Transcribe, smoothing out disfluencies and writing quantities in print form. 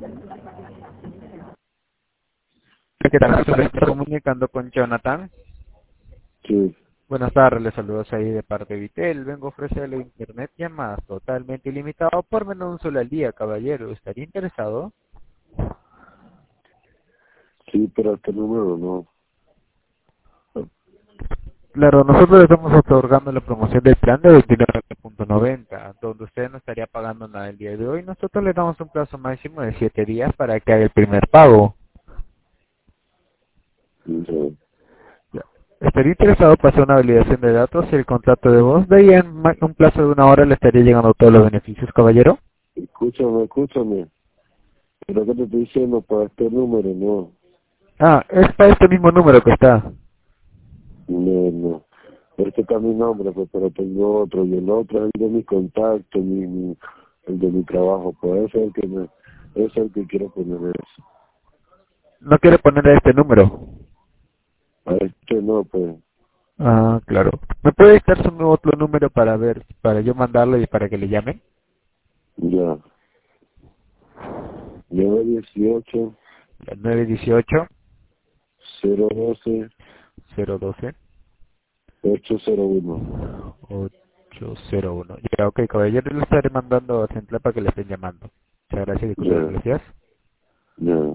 ¿Qué tal? Estoy comunicando con Jonathan. Sí, Buenas tardes, les saludos ahí de parte de Vitel. Vengo a ofrecerle internet llamadas totalmente ilimitado por menos de un solo al día, caballero. ¿Estaría interesado? sí, pero este número no. Claro, nosotros le estamos otorgando la promoción del plan de 29.90, donde usted no estaría pagando nada el día de hoy. Nosotros le damos un plazo máximo de 7 días para que haga el primer pago. No. Ya. ¿Estaría interesado para hacer una validación de datos y el contrato de voz? De ahí en un plazo de una hora le estaría llegando todos los beneficios, caballero. Escúchame. Pero que te estoy diciendo, para este número no. Ah, es para este mismo número que está. No. Este está mi nombre, pues, pero tengo otro. Y el otro es el de mi contacto, el de mi trabajo. Pues ese es el que ese es el que quiero poner eso. No quiere ponerle este número. A este no, pues. Ah, claro. ¿Me puede dictar su otro número para ver, para yo mandarlo y para que le llamen? Ya. 918 918 012 012 801. 801. Ya, ok, caballero, le estaré mandando a Central para que le estén llamando. Muchas gracias, disculpe las Ya. molestias. Ya.